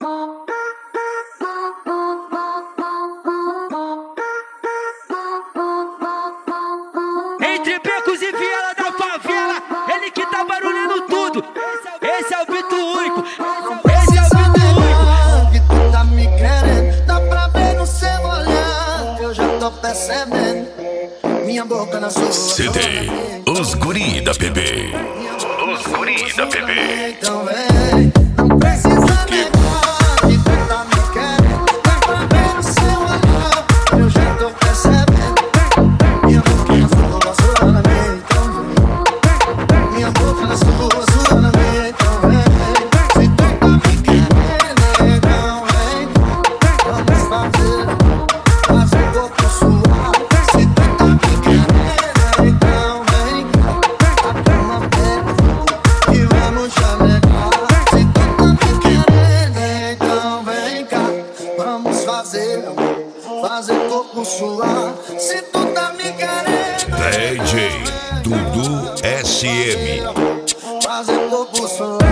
Entre becos e viela da favela, ele que tá barulhando tudo. Esse é o Bito único. Esse é o Bito único. Que tu tá me querendo, dá pra ver no seu olhar. Eu já tô percebendo. Minha boca na sua. CD, os guri da PB. Os guri da PB. Então vem, não precisa negar. Que tu tá me querendo, dá pra ver no seu olhar. Eu já tô percebendo. Minha boca na sua na minha. Então vem. Minha boca na sua na minha. Então vem. Se tu tá me querendo, então vem. Vamos fazer um pouco suave. Se tu tá me querendo, então vem. A cama perto e vamos chamegar. Se tu tá me querendo, então vem cá. Vamos fazer corpo suar. Se tu tá me querendo, DJ Dudu SM. fazer corpo suar.